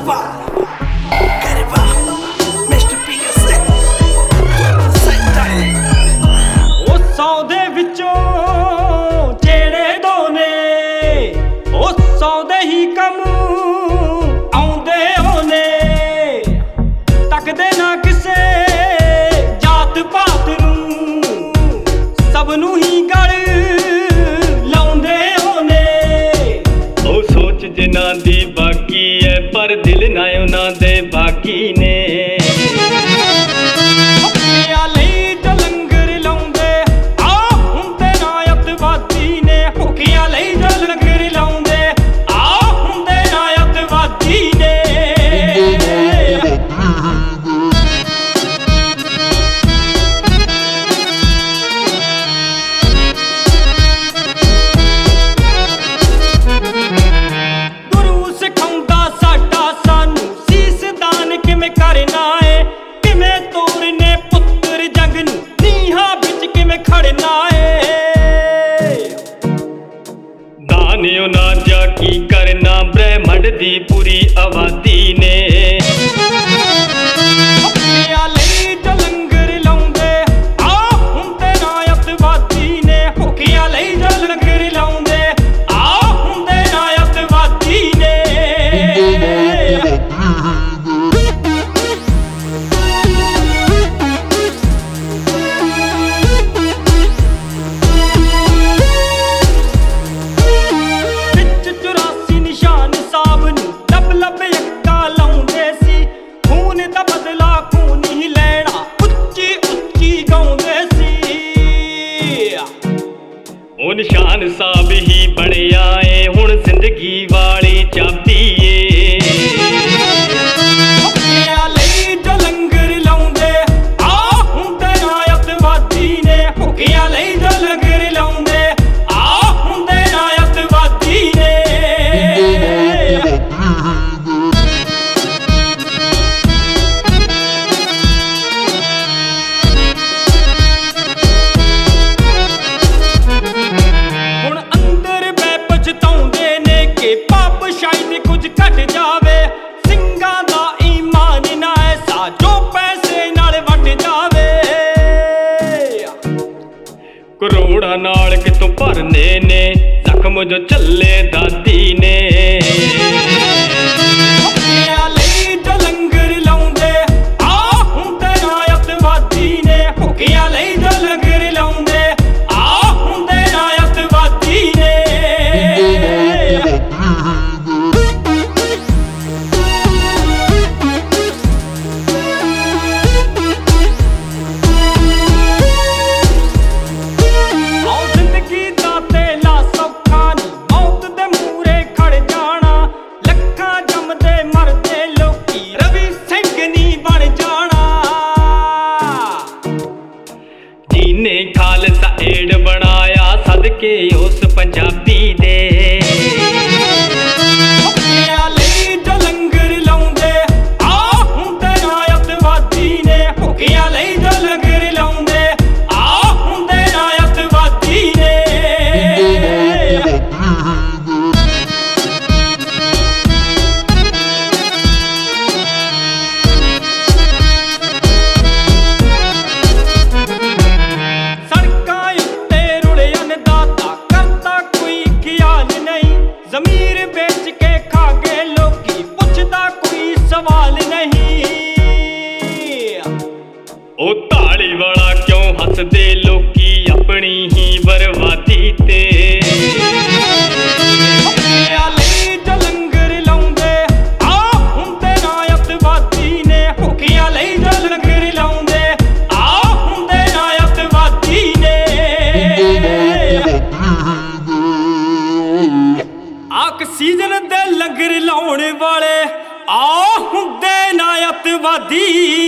ਸੌਦੇ ਵਿੱਚੋਂ ਜਿਹੜੇ ਦੋ ਨੇ ਉਹ ਸੌਦੇ ਹੀ ਕੰਮ ਆਉਂਦੇ ਹੋਣੇ। ਤੱਕਦੇ ਨਾ ਕਿਸੇ ਜਾਤ ਪਾਤ ਨੂੰ, ਸਭ ਨੂੰ ਹੀ ਗਲ ਲਾਉਂਦੇ ਹੋਣੇ। ਉਹ ਸੋਚ ਜਿਨ੍ਹਾਂ ਦੀ ਬਾਕੀ ਐ ਪਰ ਦਿਲ ਨਾ ਉਹਨਾਂ ਦੇ ਬਾਕੀ ਨੇ। ਨਾ ਜਾ ਕੀ ਕਰਨਾ ਬ੍ਰਹਿਮੰਡ ਦੀ ਪੂਰੀ ਆਬਾਦੀ ਨੇ। ਉਹ ਨਿਸ਼ਾਨ ਸਾਹਿਬ ਹੀ ਬਣਿਆ ਏ ਹੁਣ ਜ਼ਿੰਦਗੀ ਵਾਲੀ ਚਾਬੀ ਏ। ਲਈ ਜੋ ਲੰਗਰ ਲਾਉਂਦੇ ਆ ਹੁੰਦੇ ਨਾ ਅੱਤਵਾਦੀ ਨੇ। ਭੁੱਖਿਆਂ ਲਈ ਜੋ ਲੰਗਰ ਲਾਉਂਦੇ ਆ ਹੁੰਦੇ ਨਾ ਅੱਤਵਾਦੀ ਨੇ। ਕਰੋੜਾਂ ਨਾਲ ਕਿਤੋਂ ਭਰਨੇ ਨੇ ਜ਼ਖਮ ਜੋ ਝੱਲੇ ਦਾਦੀ ਨੇ। ਲਈ ਜੋ ਲੰਗਰ ਲਾਉਂਦੇ ਆ ਹੁੰਦੇ ਨਾ ਅੱਤਵਾਦੀ ਨੇ। ਭੁੱਖਿਆਂ ਲਈ ਜੋ ਲੰਗਰ ਲਾਉਂਦੇ ਆ ਹੁੰਦੇ ਨਾ ਅੱਤਵਾਦੀ ਨੇ। ਜਿਹਨੇ ਖਾਲਸਾ ਏਡ ਬਣਾਇਆ ਸਦਕੇ ਉਸ ਪੰਜਾਬੀ ਦੇ। ਲਈ ਜੋ ਲੰਗਰ ਲਾਉਂਦੇ ਆ ਹੁੰਦੇ ਨਾ ਅੱਤਵਾਦੀ ਨੇ। ਭੁੱਖਿਆਂ ਲਈ ਜੋ ਲੰਗਰ ਲਾਉਂਦੇ ਆ ਹੁੰਦੇ ਨਾ ਅੱਤਵਾਦੀ ਨੇ। ਜ਼ਮੀਰ ਵੇਚ ਕੇ ਖਾ ਗਏ ਲੋਕੀ, ਪੁੱਛਦਾ ਕੋਈ ਸਵਾਲ ਨਹੀਂ। ਉਹ ਢਾਲੀ ਵਾਲਾ ਕਿਉਂ ਹੱਸਦੇ ਲੋਕੀ ਆਪਣੀ ਹੀ ਬਰਬਾਦੀ ਤੇ। ਲਈ ਜੋ ਲੰਗਰ ਲਾਉਂਦੇ ਆ ਹੁੰਦੇ ਨਾ ਅੱਤਵਾਦੀ ਨੇ। ਭੁੱਖਿਆਂ ਲਈ ਜੋ ਲੰਗਰ ਲਾਉਂਦੇ ਆ ਹੁੰਦੇ ਨਾ ਅੱਤਵਾਦੀ ਨੇ। ਆਕਸੀਜਨ ਦੇ ਲੰਗਰ ਲਾਉਣ ਵਾਲੇ ਆ ਹੁੰਦੇ ਨਾ ਅੱਤਵਾਦੀ।